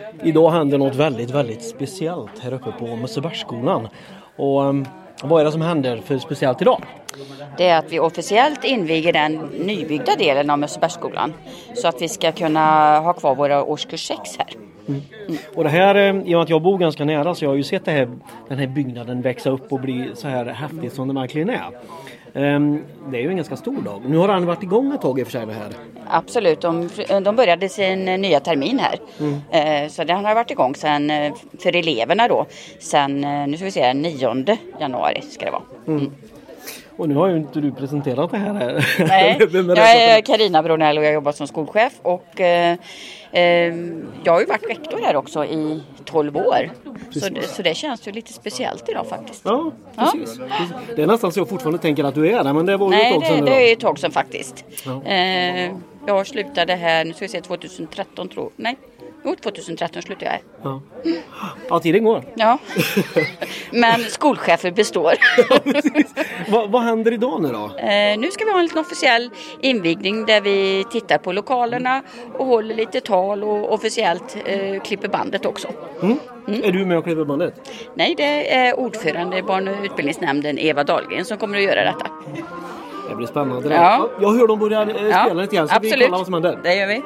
Idag händer något väldigt, väldigt speciellt här uppe på Mössebergsskolan. Och vad är det som händer för speciellt idag? Det är att vi officiellt inviger den nybyggda delen av Mössebergsskolan. Så att vi ska kunna ha kvar våra årskurs 6 här. Och det här, i och med att jag bor ganska nära, så jag har ju sett den här byggnaden växa upp och bli så här häftigt som det verkligen är. Det är ju en ganska stor dag. Nu har den varit igång ett tag i och för sig det här. Absolut, de började sin nya termin här. Så den har varit igång sen, för eleverna då. Sen, nu ska vi se, 9 januari ska det vara. Och nu har ju inte du presenterat det här. Nej, jag är Carina Bronell och jag jobbar som skolchef. Och jag har ju varit rektor här också i 12 år. Så det känns ju lite speciellt idag faktiskt. Ja, precis. Ja. Det är nästan så jag fortfarande tänker att du är där, men det var ju ett tag sedan. Nej, det är ett tag sedan faktiskt. Ja. Jag slutade här, nu ska vi se, 2013 tror jag. Nej. 2013 slutade jag här. Ja, tiden går. Ja, men skolchefer består. Vad händer idag nu då? Nu ska vi ha en liten officiell invigning där vi tittar på lokalerna och håller lite tal och officiellt klipper bandet också. Är du med och klipper bandet? Nej, det är ordförande i barn- och utbildningsnämnden Eva Dahlgren som kommer att göra detta. Det blir spännande. Ja. Jag hör dem börja spela lite grann så absolut. Vi kollar vad som händer. Det gör vi.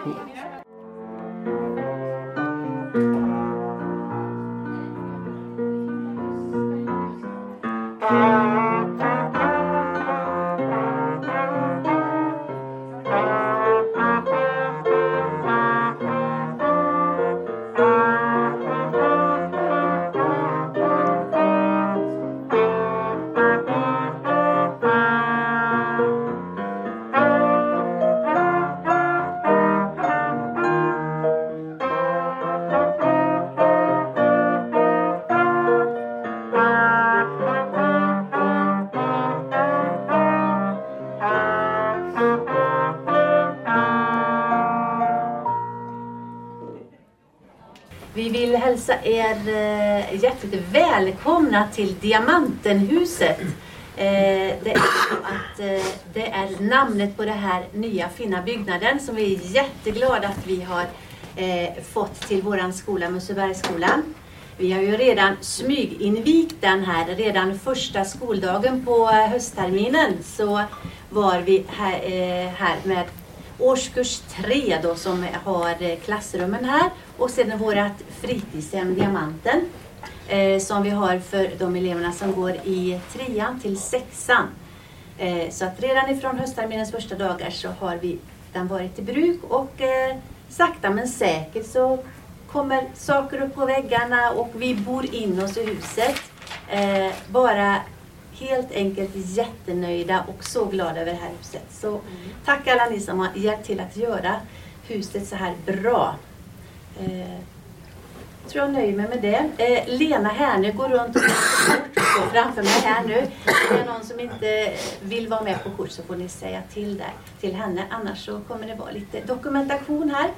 Vi vill hälsa er hjärtligt välkomna till Diamantenhuset. Det är namnet på det här nya fina byggnaden som vi är jätteglada att vi har fått till våran skola, Mössebergsskolan. Vi har ju redan smyginvigt den här. Redan första skoldagen på höstterminen så var vi här med årskurs 3 då, som har klassrummen här. Och sedan vårat fritidshem Diamanten som vi har för de eleverna som går i 3:an till 6:an. Så att redan ifrån höstterminens första dagar så har den varit i bruk och sakta men säkert så kommer saker upp på väggarna och vi bor in oss i huset. Bara helt enkelt jättenöjda och så glada över det här huset. Så tack alla ni som har hjälpt till att göra huset så här bra. Tror jag nöjer mig med det. Lena här nu går runt och står framför mig här nu. Det är någon som inte vill vara med på kurs så får ni säga till henne. Annars så kommer det vara lite dokumentation här.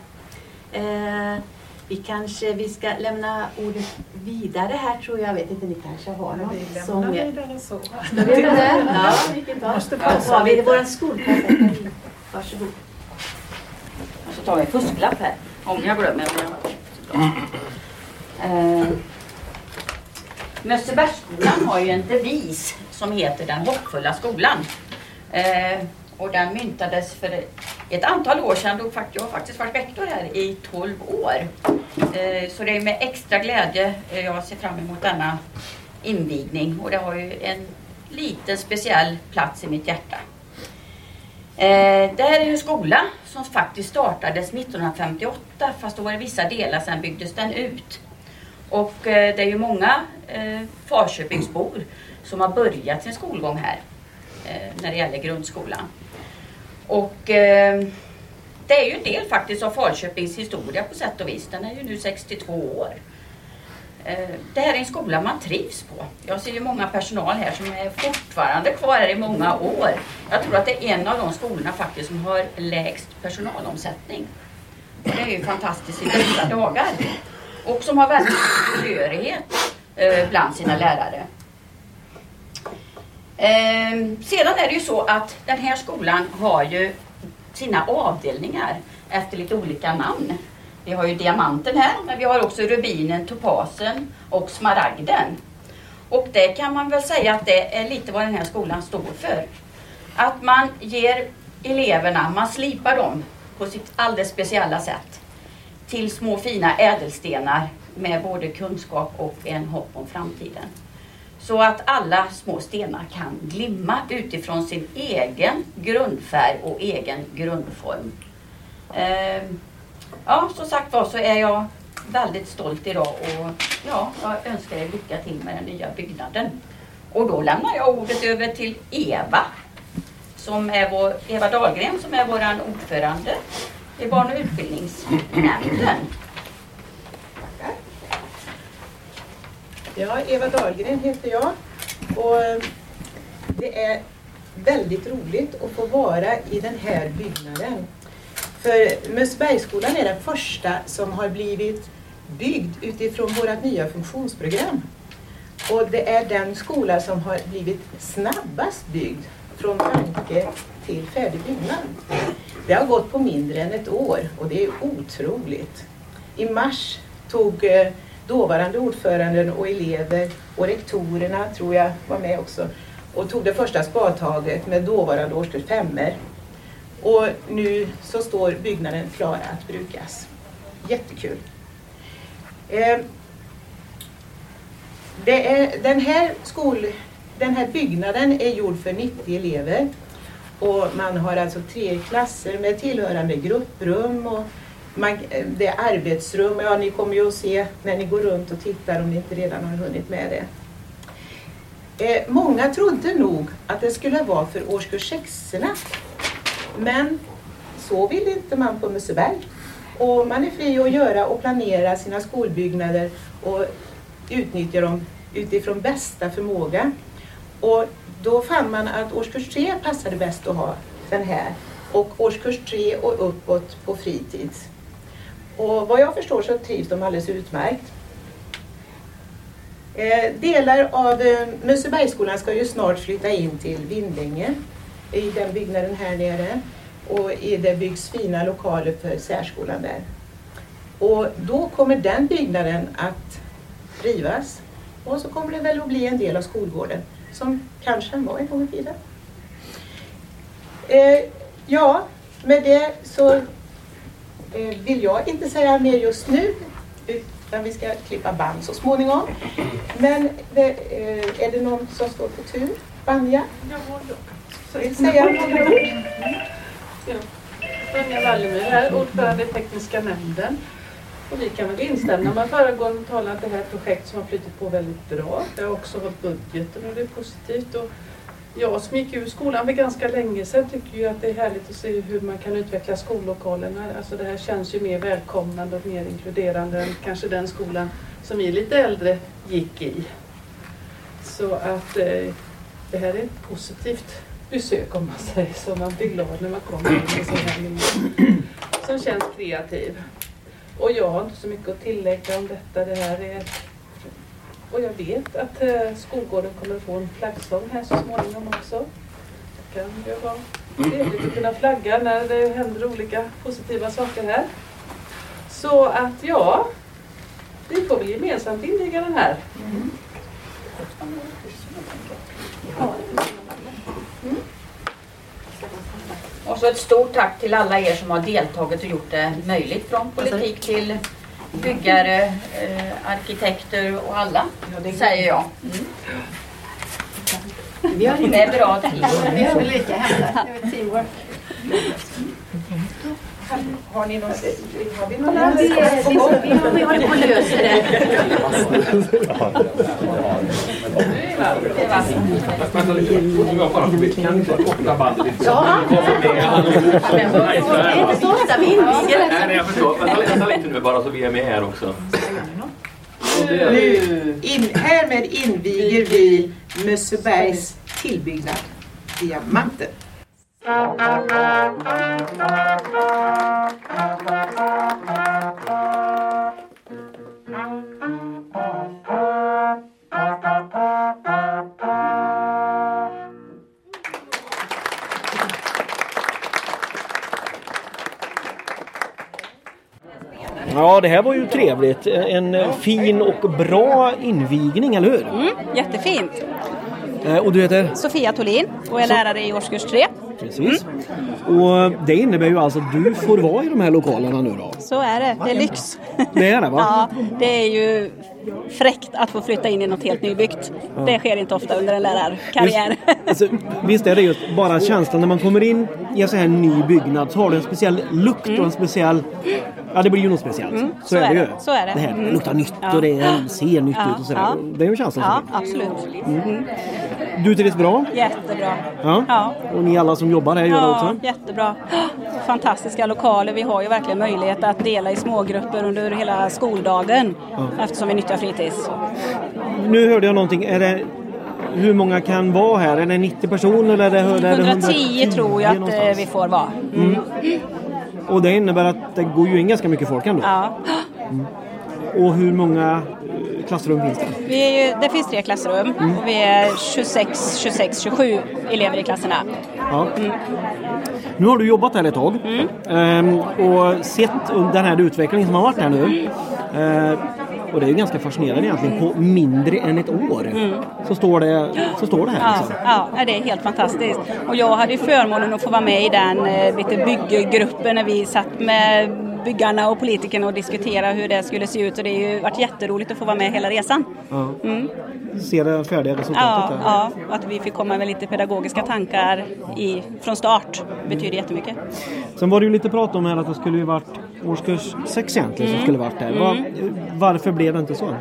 Vi ska lämna ordet vidare här tror jag. Vet inte, ni kanske har något som... vidare så. Ska vi göra det? Ja, vilket bra. Så har vi vår skolchef. Varsågod. Och så tar vi fusklapp här. Om jag glömmer. Mössebergsskolan har ju en devis som heter Den hoppfulla skolan. Och den myntades för ett antal år sedan. Jag har faktiskt varit rektor här i 12 år. Så det är med extra glädje jag ser fram emot denna invigning. Och det har ju en liten speciell plats i mitt hjärta. Det här är en skola som faktiskt startades 1958. Fast då var det vissa delar, sen byggdes den ut. Och det är ju många Falköpingsbor som har börjat sin skolgång här. När det gäller grundskolan. Och det är ju en del faktiskt av Falköpings historia på sätt och vis. Den är ju nu 62 år. Det här är en skola man trivs på. Jag ser ju många personal här som är fortfarande kvar här i många år. Jag tror att det är en av de skolorna faktiskt som har lägst personalomsättning. Och det är ju fantastiskt i dessa dagar. Och som har väldigt behörighet bland sina lärare. Sedan är det ju så att den här skolan har ju sina avdelningar efter lite olika namn. Vi har ju diamanten här, men vi har också rubinen, topasen och smaragden. Och det kan man väl säga att det är lite vad den här skolan står för. Att man ger eleverna, man slipar dem på sitt alldeles speciella sätt till små fina ädelstenar med både kunskap och en hopp om framtiden. Så att alla små stenar kan glimma utifrån sin egen grundfärg och egen grundform. Ja, som sagt var så är jag väldigt stolt idag och ja, jag önskar er lycka till med den nya byggnaden. Och då lämnar jag ordet över till Eva Dahlgren som är vår ordförande i barn- och utbildningsnämnden. Ja, Eva Dahlgren heter jag och det är väldigt roligt att få vara i den här byggnaden. För Mössebergsskolan är den första som har blivit byggd utifrån vårt nya funktionsprogram. Och det är den skola som har blivit snabbast byggd från tanke till färdig byggnad. Det har gått på mindre än ett år och det är otroligt. I mars tog dåvarande ordföranden och elever och rektorerna, tror jag, var med också och tog det första spadtaget med dåvarande årskurs 5:or. Och nu så står byggnaden klar att brukas. Jättekul. Den här byggnaden är gjord för 90 elever. Och man har alltså 3 klasser med tillhörande grupprum och det är arbetsrum. Ja, ni kommer ju att se när ni går runt och tittar om ni inte redan har hunnit med det. Många trodde nog att det skulle vara för årskurs 6:orna. Men så vill inte man på Mösseberg. Och man är fri att göra och planera sina skolbyggnader och utnyttja dem utifrån bästa förmåga. Och då fann man att årskurs 3 passade bäst att ha den här. Och årskurs 3 och uppåt på fritids. Och vad jag förstår så trivs de alldeles utmärkt. Delar av Mössebergsskolan ska ju snart flytta in till Vindänge i den byggnaden här nere. Och det byggs fina lokaler för särskolan där. Och då kommer den byggnaden att rivas. Och så kommer det väl att bli en del av skolgården. Som kanske var en gång i tiden. Ja, med det så vill jag inte säga mer just nu. Utan vi ska klippa band så småningom. Men är det någon som står på tur? Vanja? Ja, så vill säga några ord. Ja. Vanja Wallemyr här, ordförande i tekniska nämnden. Och vi kan väl instämma med föregående talare att det här är ett projekt som har flyttat på väldigt bra. Det har också hållit budgeten och det är positivt. Och jag som gick ur skolan för ganska länge sedan tycker ju att det är härligt att se hur man kan utveckla skollokalerna. Alltså det här känns ju mer välkomnande och mer inkluderande än kanske den skolan som vi lite äldre gick i. Så att det här är ett positivt besök om man säger så. Man blir glad när man kommer in i sån här miljö som känns kreativ. Och jag har inte så mycket att tillägga om detta. Det här är... Och jag vet att skolgården kommer att få en flaggstång här så småningom också. Det kan ju vara trevligt att kunna flagga när det händer olika positiva saker här. Så att ja, vi får väl gemensamt inviga den här. Mm. Och så ett stort tack till alla er som har deltagit och gjort det möjligt, från politik till byggare, arkitekter och alla, säger jag. Mm. Det är bra tid. Vi har lika hemma. Det är teamwork. Har ni någon... Har vi någon annan? Vi håller på att lösa det. Vänta lite, jag bara förbi. Kan ni inte korta bandet lite? Ja. Det är inte så ofta vi inviger. Nej, jag förstår. Vänta lite nu bara så vi är med här också. Härmed inviger vi Mössebergs tillbyggnad Diamanten. det här var ju trevligt. En fin och bra invigning, eller hur? Jättefint. Och du heter? Sofia Tolin och är lärare i årskurs 3. Precis. Och det innebär ju alltså att du får vara i de här lokalerna nu då? Så är det. Det är lyx. Det är det, va? Ja, det är ju fräckt att få flytta in i något helt nybyggt. Ja. Det sker inte ofta under en lärarkarriär. Alltså, visst är det just bara känslan när man kommer in i en så här ny byggnad så har det en speciell lukt och en speciell... Ja, det blir ju något speciellt. Så är det ju. Så är det. Det här luktar nytt och det ser nytt ut och sådär. Ja. Det är ju en känsla. Ja, absolut. Du trivs bra? Jättebra. Ja. Och ni alla som jobbar här gör det också? Jättebra. Fantastiska lokaler. Vi har ju verkligen möjlighet att dela i smågrupper under hela skoldagen eftersom vi nyttjar fritids. Nu hörde jag någonting. Hur många kan vara här? Är det 90 personer? Eller är det 110 tror jag att vi får vara. Och det innebär att det går ju in ganska mycket folk ändå. Ja. Och hur många klassrum finns det? Det finns 3 klassrum och vi är 27 elever i klasserna. Ja. Nu har du jobbat här ett tag och sett den här utvecklingen som har varit här nu. Och det är ju ganska fascinerande egentligen. På mindre än ett år så står det här. Liksom. Ja, det är helt fantastiskt. Och jag hade ju förmånen att få vara med i den lite bygggruppen när vi satt med byggarna och politikerna och diskutera hur det skulle se ut. Och det har ju varit jätteroligt att få vara med hela resan. Ja. Ser det färdiga resultatet? Ja, att vi fick komma med lite pedagogiska tankar från start betyder jättemycket. Sen var det ju lite prat om här att det skulle ju varit årskurs 6 egentligen som skulle varit där. Varför blev det inte så?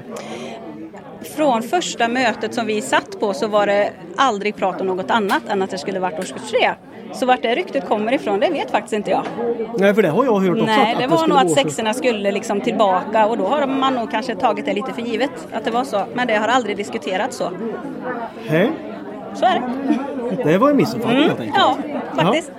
Från första mötet som vi satt på så var det aldrig prat om något annat än att det skulle varit årskurs 3. Så vart det ryktet kommer ifrån, det vet faktiskt inte jag. Nej, för det har jag hört också. Nej, det var nog att sexorna skulle liksom tillbaka och då har man nog kanske tagit det lite för givet att det var så. Men det har aldrig diskuterats så. Hej. Så är det. Det var en missuppfattning helt enkelt. Ja, faktiskt.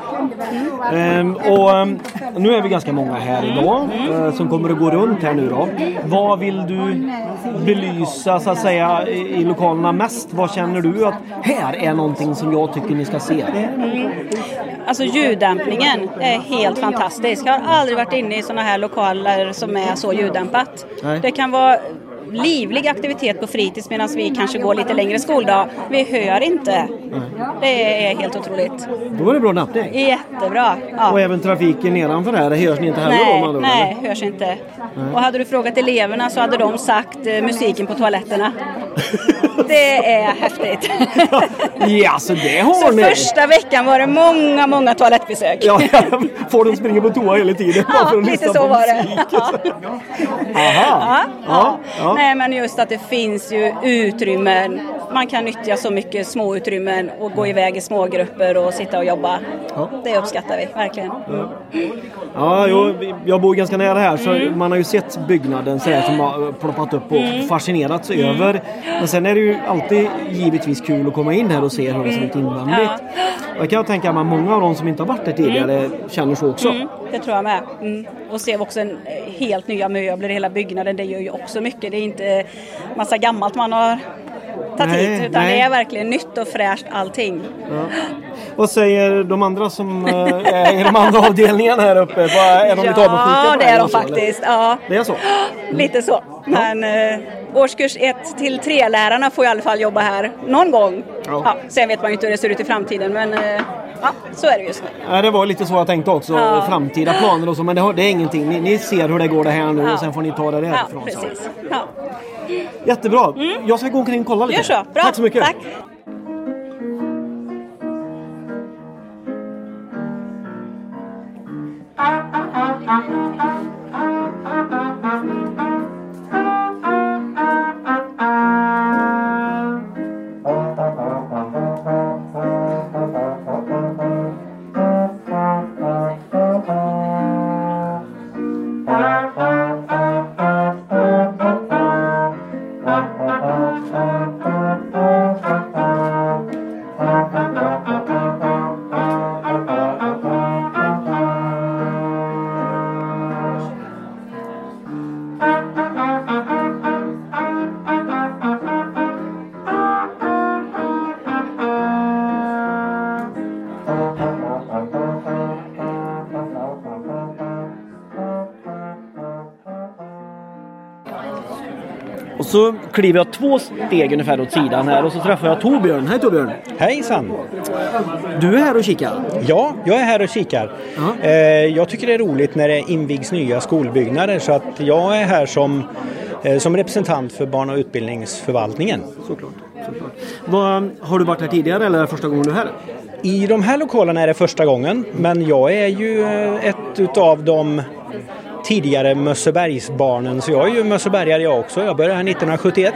Och nu är vi ganska många här idag som kommer att gå runt här nu då. Vad vill du belysa så att säga i lokalerna mest? Vad känner du att här är någonting som jag tycker ni ska se? Alltså ljuddämpningen är helt fantastisk. Jag har aldrig varit inne i sådana här lokaler som är så ljuddämpat. Nej. Det kan vara livlig aktivitet på fritids medan vi kanske går lite längre skoldag. Vi hör inte. Det är helt otroligt. Då är det bra nappning. Jättebra. Ja. Och även trafiken nedanför det här, det hörs ni inte heller då? Nej, hörs inte. Nej. Och hade du frågat eleverna så hade de sagt musiken på toaletterna. Det är häftigt. Ja, så det har så ni. Första veckan var det många toalettbesök. Ja, får de springa på toa hela tiden. Ja, lite så var det. Aha. Ja. Nej, men just att det finns ju utrymmen. Man kan nyttja så mycket små utrymmen och gå iväg i små grupper och sitta och jobba. Ja. Det uppskattar vi, verkligen. Ja, jag bor ganska nära här så man har ju sett byggnaden så här, som har ploppat upp och fascinerats över. Men sen är det ju alltid givetvis kul att komma in här och se hur det ser ut invändigt. Jag kan tänka att många av de som inte har varit där tidigare känner så också. Det tror jag med. Och ser också en helt nya möbler i hela byggnaden. Det gör ju också mycket. Det är inte massa gammalt man har tagit hit. Utan det är verkligen nytt och fräscht allting. Ja. Vad säger de andra som är i de andra avdelningarna här uppe? Är de lite avundsjuka? Ja, det är de faktiskt. Ja. Det är så? Lite så. Men årskurs 1-3 lärarna får i alla fall jobba här någon gång. Ja, sen vet man ju inte hur det ser ut i framtiden. Men så är det just nu. Ja, det var lite så jag tänkte också. Framtida planer och så. Men det är ingenting. Ni ser hur det går det här nu och sen får ni ta det därifrån. Ja, precis. Ja. Jättebra. Jag ska gå omkring och kolla lite. Gör så. Bra. Tack så mycket. Tack. Och så kliver jag 2 steg ungefär åt sidan här och så träffar jag Torbjörn. Hej Torbjörn! Hejsan! Du är här och kikar? Ja, jag är här och kikar. Jag tycker det är roligt när det invigs nya skolbyggnader så att jag är här som representant för barn- och utbildningsförvaltningen. Såklart. Har du varit här tidigare eller är det första gången du är här? I de här lokalerna är det första gången, men jag är ju ett utav de tidigare Mössebergsbarnen, så jag är ju Mössebergare jag också. Jag började här 1971.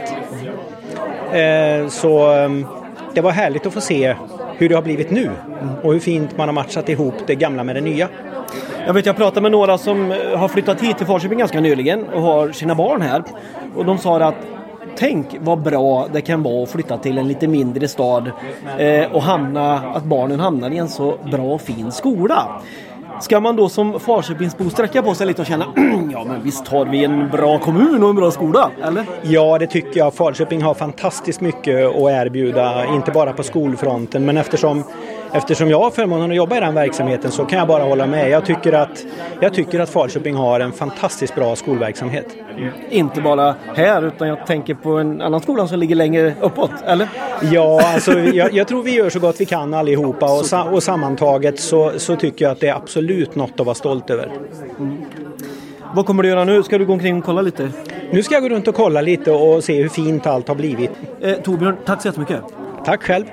Så det var härligt att få se hur det har blivit nu och hur fint man har matchat ihop det gamla med det nya. Jag pratade med några som har flyttat hit till Falköping ganska nyligen och har sina barn här. Och de sa att tänk vad bra det kan vara att flytta till en lite mindre stad och att barnen hamnar i en så bra och fin skola. Ska man då som Falköpingsbo sträcka på sig lite och känna ja men visst har vi en bra kommun och en bra skola, eller? Ja, det tycker jag. Falköping har fantastiskt mycket att erbjuda, inte bara på skolfronten, men eftersom jag har förmånen att jobba i den verksamheten så kan jag bara hålla med. Jag tycker att Falköping har en fantastiskt bra skolverksamhet. Inte bara här, utan jag tänker på en annan skola som ligger längre uppåt, eller? Ja, alltså jag tror vi gör så gott vi kan allihopa och sammantaget så tycker jag att det är absolut något att vara stolt över. Vad kommer du göra nu? Ska du gå omkring och kolla lite? Nu ska jag gå runt och kolla lite och se hur fint allt har blivit. Torbjörn, tack så jättemycket. Tack själv.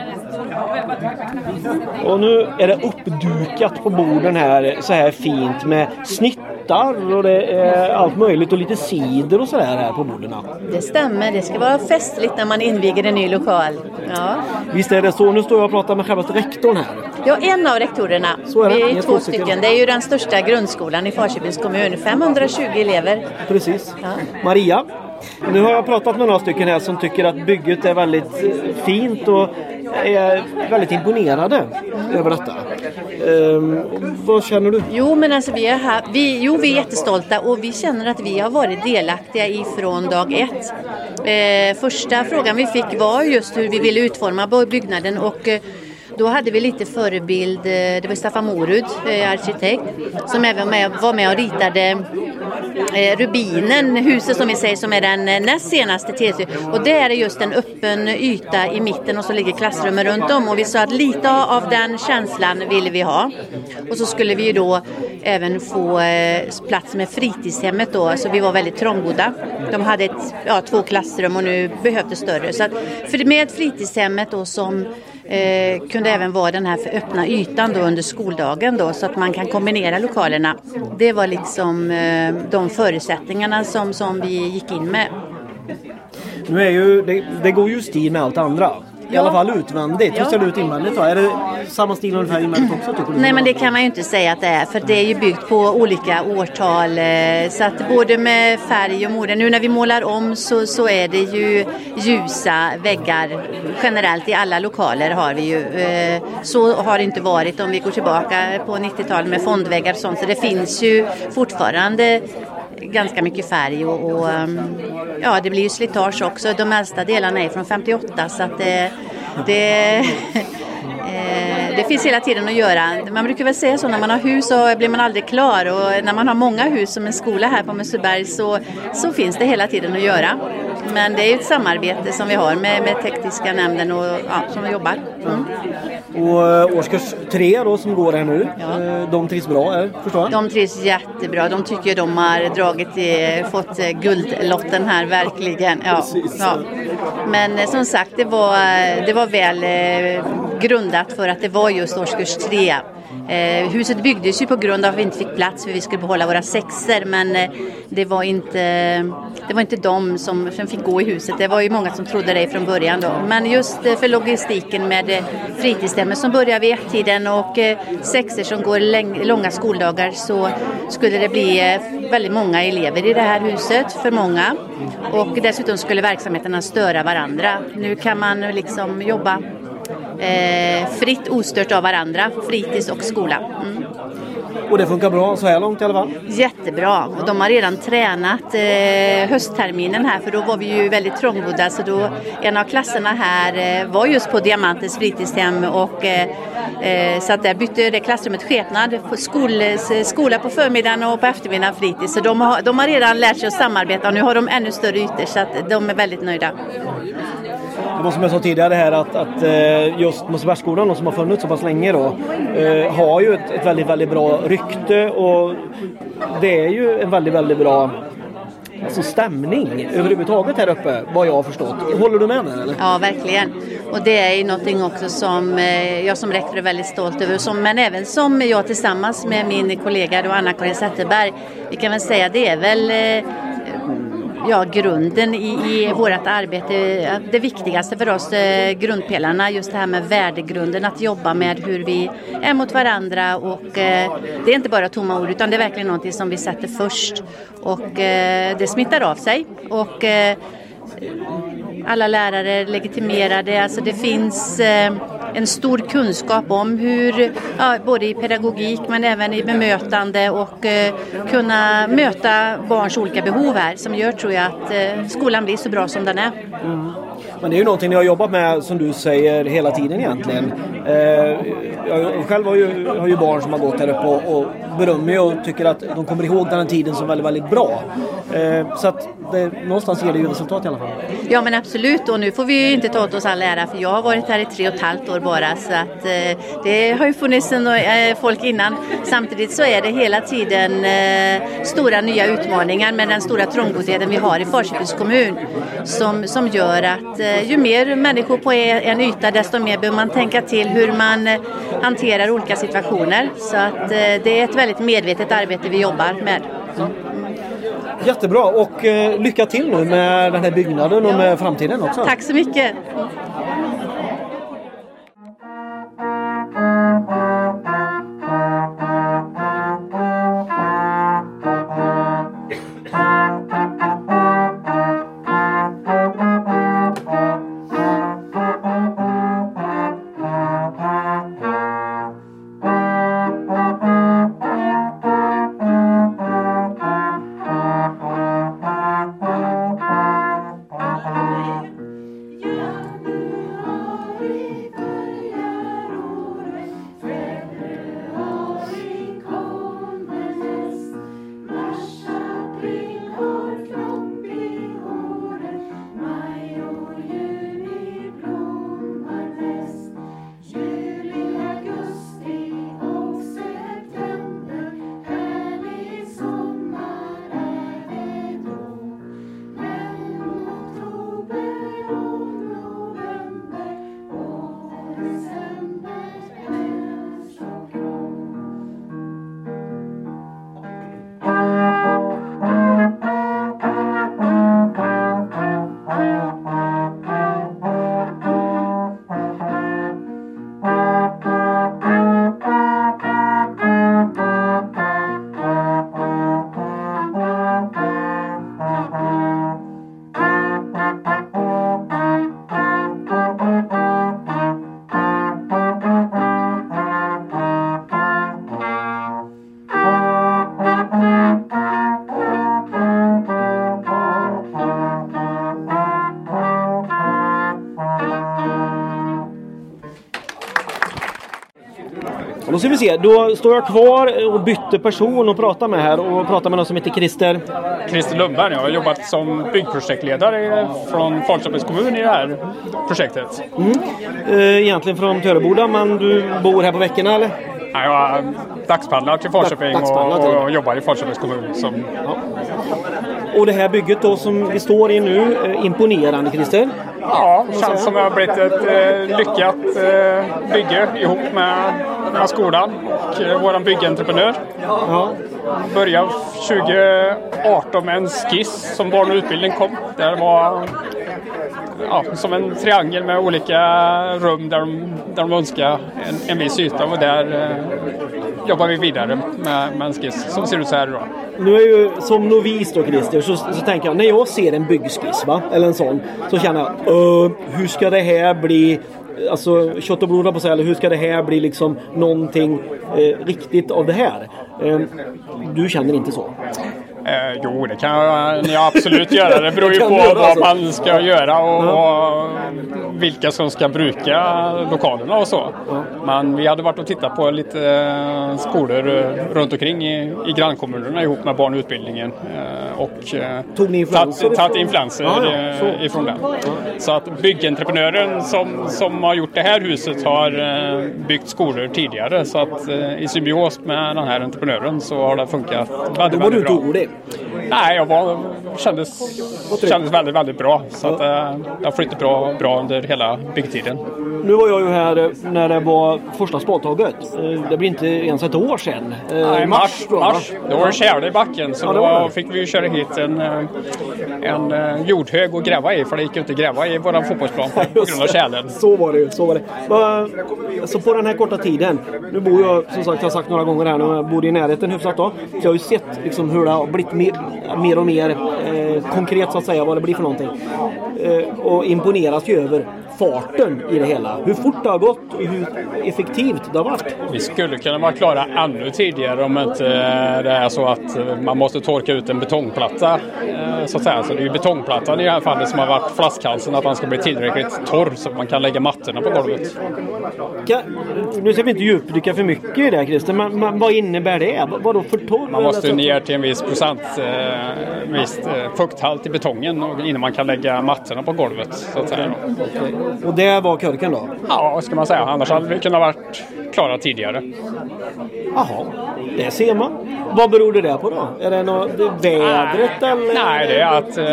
Och nu är det uppdukat på borden här så här fint med snittar och det är allt möjligt och lite cider och sådär här på borden. Det stämmer, det ska vara festligt när man inviger en ny lokal. Ja. Visst är det så, nu står jag och pratar med själva rektorn här. Ja, en av rektorerna. Så är det. Vi är 2 stycken. Det är ju den största grundskolan i Falköpings kommun, 520 elever. Precis. Ja. Maria, nu har jag pratat med några stycken här som tycker att bygget är väldigt fint och är väldigt imponerade över detta. Vad känner du? Jo, men alltså vi är jättestolta och vi känner att vi har varit delaktiga ifrån dag 1. Första frågan vi fick var just hur vi ville utforma byggnaden och då hade vi lite förebild, det var Staffan Morud, arkitekt, som även var med och ritade Rubinen, huset som vi säger som är den näst senaste TSU. Och det är just en öppen yta i mitten och så ligger klassrummen runt om. Och vi sa att lite av den känslan ville vi ha. Och så skulle vi ju då även få plats med fritidshemmet då. Så vi var väldigt trångbodda. De hade 2 klassrum och nu behövde större. Så att, för med fritidshemmet då som kunde även vara den här för öppna ytan då under skoldagen då, så att man kan kombinera lokalerna. Det var liksom de förutsättningarna som vi gick in med. Nu är ju, det går ju stil med allt andra. I alla fall utvändigt. Hur ser det ut invändigt då? Är det samma stil ungefär invändigt också? Tycker du? Nej, men det kan man ju inte säga att det är. För det är ju byggt på olika årtal. Så att både med färg och mode. Nu när vi målar om så är det ju ljusa väggar. Generellt i alla lokaler har vi ju. Så har det inte varit om vi går tillbaka på 90-talet med fondväggar och sånt. Så det finns ju fortfarande ganska mycket färg och det blir ju slitage också. De äldsta delarna är från 58 så att det finns hela tiden att göra. Man brukar väl säga så, när man har hus så blir man aldrig klar, och när man har många hus som en skola här på Mösseberg så finns det hela tiden att göra. Men det är ju ett samarbete som vi har med tekniska nämnden och som vi jobbar. Och årskurs 3 då som går här nu, de trivs bra, förstår jag? De trivs jättebra. De tycker de har fått guldlotten här, verkligen. Ja. Men som sagt, det var väl grundat för att det var just årskurs 3. Huset byggdes ju på grund av att vi inte fick plats för vi skulle behålla våra 6:or, men det var inte de som fick gå i huset. Det var ju många som trodde det från början då. Men just för logistiken med fritidshemmet som börjar vid 1-tiden och 6:or som går långa skoldagar, så skulle det bli väldigt många elever i det här huset, för många. Och dessutom skulle verksamheterna störa varandra. Nu kan man liksom jobba fritt ostört av varandra, fritids och skola. Och det funkar bra så här långt i alla fall? Jättebra. Och de har redan tränat höstterminen här, för då var vi ju väldigt trångbodda. Så då, en av klasserna här var just på Diamantens fritidshem och så att där bytte det klassrummet skepnad. Skola på förmiddagen och på eftermiddagen fritids. Så de har redan lärt sig att samarbeta och nu har de ännu större ytor, så att de är väldigt nöjda. Det var som jag sa tidigare här att just Mosebärsskolan som har funnits så pass länge då, har ju ett väldigt, väldigt bra rykte, och det är ju en väldigt, väldigt bra stämning överhuvudtaget här uppe, vad jag har förstått. Håller du med mig eller? Ja, verkligen. Och det är ju någonting också som jag som rektor är väldigt stolt över, men även som jag tillsammans med min kollega då, Anna-Karin Zetterberg, vi kan väl säga det är väl grunden i vårt arbete. Det viktigaste för oss, grundpelarna, just det här med värdegrunden, att jobba med hur vi är mot varandra, och det är inte bara tomma ord utan det är verkligen någonting som vi sätter först, och det smittar av sig, och alla lärare är legitimerade, alltså det finns en stor kunskap om hur, både i pedagogik men även i bemötande, och kunna möta barns olika behov här, som gör, tror jag, att skolan blir så bra som den är. Mm. Men det är ju någonting ni har jobbat med, som du säger, hela tiden egentligen. Jag själv har ju barn som har gått här uppe och berömmer och tycker att de kommer ihåg den här tiden som väldigt, väldigt bra. Så att någonstans ger det ju resultat i alla fall. Ja, men absolut, och nu får vi ju inte ta åt oss all ära, för jag har varit här i 3,5 år bara, så att det har ju funnits folk innan. Samtidigt så är det hela tiden stora nya utmaningar med den stora trångboddheten vi har i Falköpings kommun, som gör att ju mer människor på en yta, desto mer bör man tänka till hur man hanterar olika situationer. Så att det är ett väldigt medvetet arbete vi jobbar med. Jättebra, och lycka till nu med den här byggnaden och med framtiden också. Tack så mycket. Då ska vi se, då står jag kvar och bytte person och pratar med här, och pratar med någon som heter Christer Lundberg. Jag har jobbat som byggprojektledare från Falköpings kommun i det här projektet. Egentligen från Töreboda, men du bor här på veckorna eller? Ja, jag dagspendlar till Falköping och jobbar i Falköpings kommun. Ja. Och det här bygget då som vi står i nu, imponerande, Christer? Ja, det känns som det har blivit ett lyckat bygge ihop med skolan och våran byggentreprenör. Ja. Började 2018 med en skiss som barn och utbildning kom. Där var som en triangel med olika rum där de önskar en viss yta, och där jobbar vi vidare med en skiss som ser ut så här då. Nu är ju som novis då, Christer, så tänker jag, när jag ser en byggskiss eller en sån, så känner jag, hur ska det här bli alltså kött och blod på sig, eller hur ska det här bli liksom någonting riktigt av det här? Du känner inte så? Jo, det kan jag absolut göra. Det beror ju på vad man ska göra och vilka som ska bruka lokalerna och så. Men vi hade varit och tittat på lite skolor runt omkring i grannkommunerna ihop med barnutbildningen och tagit influenser ifrån den. Så att byggentreprenören som har gjort det här huset har byggt skolor tidigare, så att i symbios med den här entreprenören så har det funkat väldigt bra. Nej, kändes väldigt, väldigt bra. Så att det har flyttat bra under hela byggtiden. Nu var jag ju här när det var första spadtaget. Det blir inte ens ett år sedan. Nej, mars. Då var det tjäle i backen, så då fick vi köra hit en jordhög och gräva i, för det gick inte att gräva i våran fotbollsplan på grund av tjälen. Så var det. Så på den här korta tiden, nu bor jag, som sagt, jag har sagt några gånger här, nu bor i närheten hyfsat då. Så jag har ju sett liksom hur det har blivit mer och mer konkret, så att säga, vad det blir för någonting. Och imponeras ju över farten i det hela. Hur fort det har gått och hur effektivt det har varit. Vi skulle kunna vara klara ännu tidigare om inte det är så att man måste torka ut en betongplatta. Så att säga. Så det är ju betongplattan i det här fallet som har varit flaskhalsen, att den ska bli tillräckligt torr så att man kan lägga mattorna på golvet. Nu ska vi inte djupdyka för mycket i det, Christer, men vad innebär det? Vad då för torr? Man måste ner till en viss procent fukthalt i betongen innan man kan lägga mattorna på golvet, så att säga. Okay. Och det var körken då? Ja, ska man säga. Annars hade vi kunnat varit klara tidigare. Jaha, det ser man. Vad beror det på då? Är det något vädret eller? Nej, det är att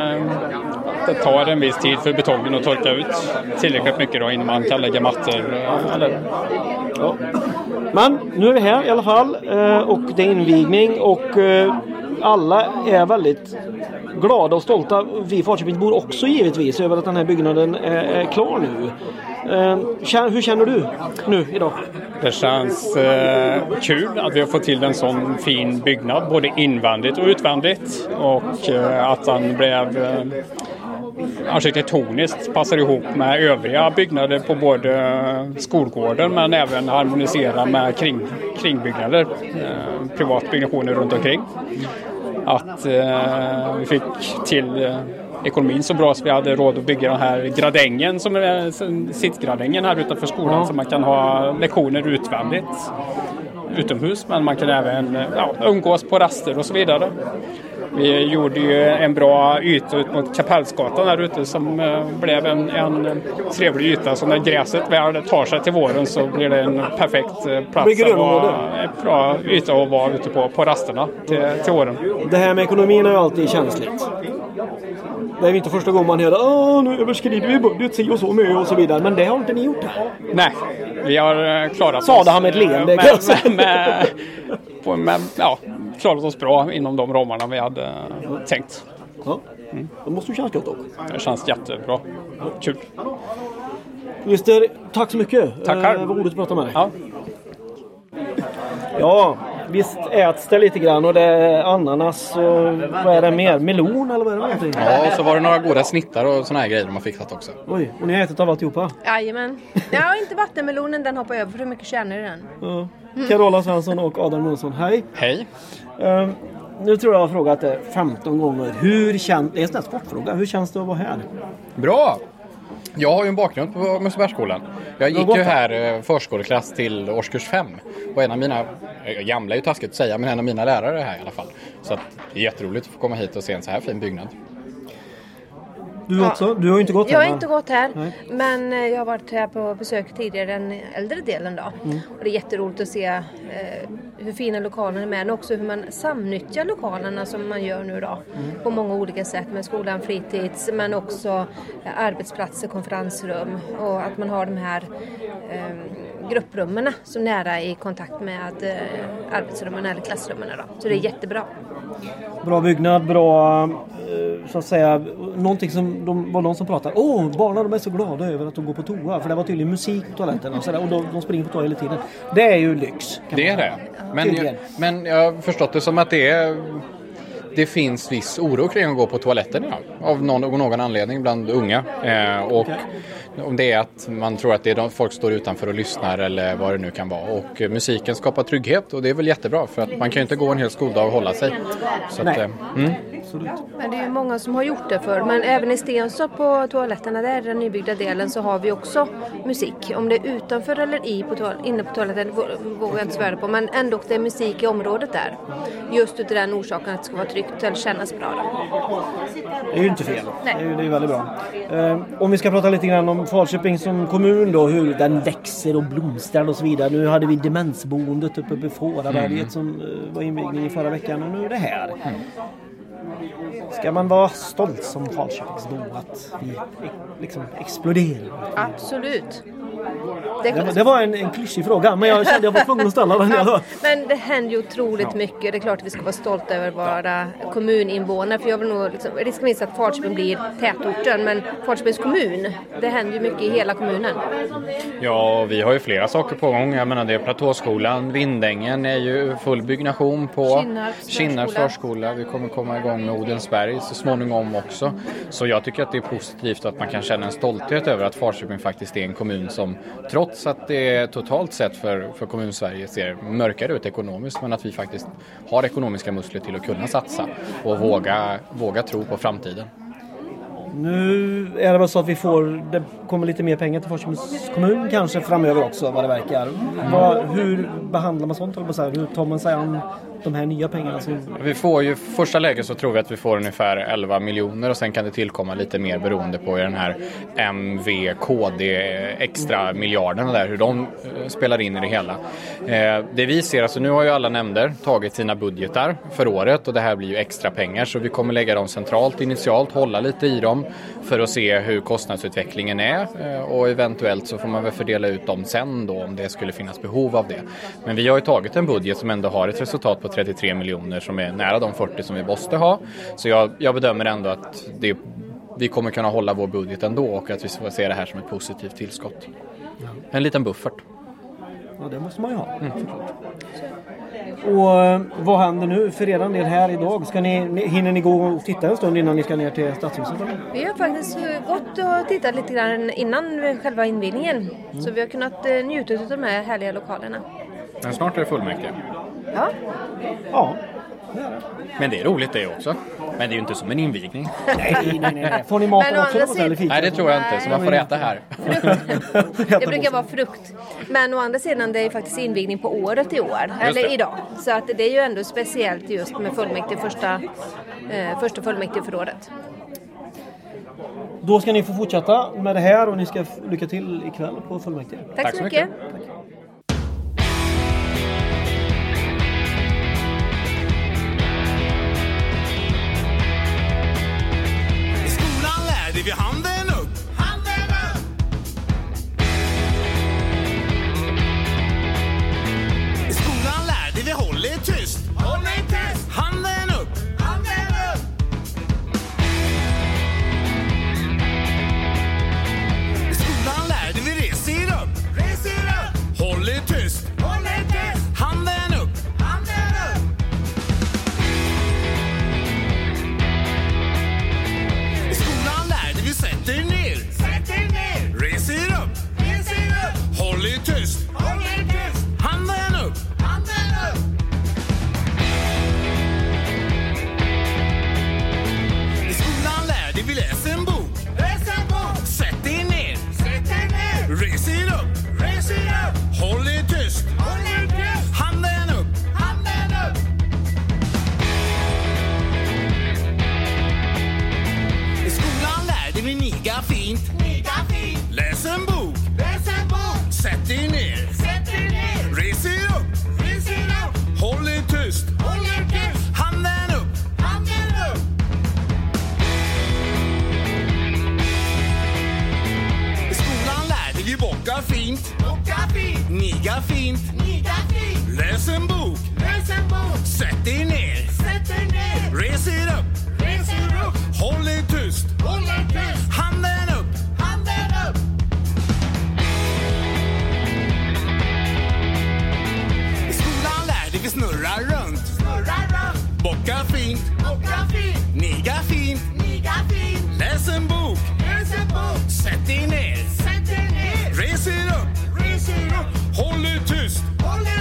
det tar en viss tid för betongen att torka ut tillräckligt mycket då innan man kan lägga mattor. Ja. Men nu är vi här i alla fall och det är invigning och alla är väldigt glada och stolta. Vi Falköpingsbor också givetvis över att den här byggnaden är klar nu. Hur känner du nu idag? Det känns kul att vi har fått till en sån fin byggnad, både invändigt och utvändigt, och att den blev arkitektoniskt passar ihop med övriga byggnader på både skolgården men även harmonisera med kringbyggnader, privatbyggnationer runt omkring. Att vi fick till ekonomin så bra så vi hade råd att bygga den här gradängen som är sittgradängen här utanför skolan, så man kan ha lektioner utvändigt utomhus, men man kan även umgås på raster och så vidare. Vi gjorde ju en bra yta ut mot Kapellsgatan här ute som blev en trevlig yta, så när gräset väl tar sig till våren så blir det en perfekt plats en bra yta att vara ute på rasterna till våren. Det här med ekonomin är ju alltid känsligt. Det är inte första gången man hör nu överskrider vi budget, si och så med och så vidare. Men det har inte ni gjort här. Nej, vi har klarat oss. Sa han med ett leende. Klarat oss bra inom de ramarna vi hade tänkt. Ja, det måste ju kännas gott också. Det känns jättebra. Kul. Minister, tack så mycket. Tackar. Vad roligt att prata med dig. Ja. Ja, visst äts det lite grann och det är ananas och vad är det mer? Melon eller vad är det någonting? Ja, och så var det några goda snittar och såna här grejer de har fixat också. Oj, och ni har ätit av alltihopa? Jajamän. Ja, inte vattenmelonen, den hoppar över för det är mycket kärnor i den. Ja. Carola Svensson och Adam Månsson, hej. Hej. Nu tror jag har frågat det 15 gånger. Det är en sån här sportfråga. Hur känns det att vara här? Bra! Jag har ju en bakgrund på Mössebergsskolan. Jag gick ju här förskoleklass till årskurs 5. Och en av mina, gamla är ju taskigt att säga, men en av mina lärare är här i alla fall. Så att det är jätteroligt att få komma hit och se en så här fin byggnad. Du också? Du har ju inte gått här. Jag har inte gått här, men jag har varit här på besök tidigare, den äldre delen då. Och det är jätteroligt att se hur fina lokalerna är, men också hur man samnyttjar lokalerna som man gör nu då. På många olika sätt med skolan, fritids, men också arbetsplatser, konferensrum, och att man har de här grupprummen som nära i kontakt med arbetsrummen eller klassrummen då. Så det är jättebra. Bra byggnad, bra så att säga, någonting som var någon som pratade. Barnen de är så glada över att de går på toa, för det var tydligen musik på toaletten och, och de springer på toa hela tiden. Det är ju lyx. Det är det. Men jag har förstått det som att det är det finns viss oro kring att gå på toaletten av någon anledning bland unga. Och om det är att man tror att det är folk står utanför och lyssnar eller vad det nu kan vara. Och musiken skapar trygghet och det är väl jättebra för att man kan ju inte gå en hel skoldag och hålla sig. Så att, Men det är ju många som har gjort det för. Men även i Stenstorp på toaletterna där, den nybyggda delen, så har vi också musik. Om det är utanför eller inne på toaletten vågar jag inte svära på. Men ändå det är musik i området där. Just utav den orsaken att det ska vara tryggt eller kännas bra. Då. Det är ju inte fel. Nej. Det är väldigt bra. Om vi ska prata lite grann om Falköping som kommun då, hur den växer och blomstrar och så vidare. Nu hade vi demensboendet uppe på Fåraberget som var invigning i förra veckan och nu är det här. Ska man vara stolt som Falköpingsbo att vi liksom exploderar? Absolut. Det var en klyschig fråga, men jag kände jag var tvungen att ställa den. Men det händer ju otroligt mycket. Det är klart att vi ska vara stolta över våra kommuninvånare. För jag vill nog riska minst att Falköping blir tätorten. Men Falköpings kommun, det händer ju mycket i hela kommunen. Ja, vi har ju flera saker på gång. Jag menar det är Platåskolan, Vindängen är ju full byggnation på Kinnarps förskola. Vi kommer komma igång med Odensberg så småningom också. Så jag tycker att det är positivt att man kan känna en stolthet över att Falköping faktiskt är en kommun som trots att det totalt sett för kommun-Sverige ser mörkare ut ekonomiskt, men att vi faktiskt har ekonomiska muskler till att kunna satsa och våga tro på framtiden. Nu är det väl så att det kommer lite mer pengar till Falköpings kommun kanske framöver också vad det verkar. Hur behandlar man sånt? Hur tar man sig an de här nya pengarna? Vi får ju första läget så tror vi att vi får ungefär 11 miljoner och sen kan det tillkomma lite mer beroende på den här MVKD extra miljarderna där, hur de spelar in i det hela. Det vi ser, alltså nu har ju alla nämnder tagit sina budgetar för året och det här blir ju extra pengar så vi kommer lägga dem centralt initialt, hålla lite i dem för att se hur kostnadsutvecklingen är och eventuellt så får man väl fördela ut dem sen då om det skulle finnas behov av det. Men vi har ju tagit en budget som ändå har ett resultat på 33 miljoner som är nära de 40 som vi måste ha. Så jag bedömer ändå att vi kommer kunna hålla vår budget ändå och att vi får se det här som ett positivt tillskott. En liten buffert. Ja, det måste man ju ha. Och vad händer nu för redan del här idag? Hinner ni gå och titta en stund innan ni ska ner till Stadshuset? Vi har faktiskt gått och tittat lite grann innan själva invigningen. Så vi har kunnat njuta av de här härliga lokalerna. Men snart är det fullmäktige. Ja. Ja. Men det är roligt det också. Men det är ju inte som en invigning. Nej. Får ni maten också då? Nej, det tror jag inte. Så man får äta här. Det brukar vara frukt. Men å andra sidan det är faktiskt invigning på året i år. Eller idag. Så att det är ju ändå speciellt just med fullmäktige första fullmäktige för året. Då ska ni få fortsätta med det här och ni ska lycka till ikväll på fullmäktige. Tack så mycket. Tack. Vi handen upp. Handen upp. I skolan lärde vi hålla tyst. Hålla tyst. Handen upp. Handen upp. I skolan lärde vi reser upp. Reser upp. Hålla tyst. Hålla tyst. Handen upp. Handen upp. I skolan lärde vi sätter ner. Sätter ner. Reser upp. Reser upp. Håll er tyst. Håll er tyst. Handen upp. Handen upp. I skolan lärde vi läsa en bok. Läsa en bok. Sätt er ner. Sätt er ner. Reser upp. Reser upp. Håll er tyst. Håll er tyst. Handen upp. Handen upp. I skolan lärde vi niga fint. Niga fint. Läs en bok. Läs en bok. Sätt er ner. Sätt er ner. Res er upp. Res er upp. Håll er tyst. Håll er tyst. Handen upp. Handen upp. I skolan lärde vi bocka fint. Bocka fint. Niga fint. Niga fint. Läs en bok. Läs en bok. Sätt er ner. Sätt er ner. Res er upp. Res er upp. Håll er tyst. Håll er tyst. Handen upp. Handen upp. I skolan lärde vi snurra runt. Snurra runt. Bocka fint. Niga fint. Läs en bok. Sätt dig ner. Res er upp. Håll er tyst.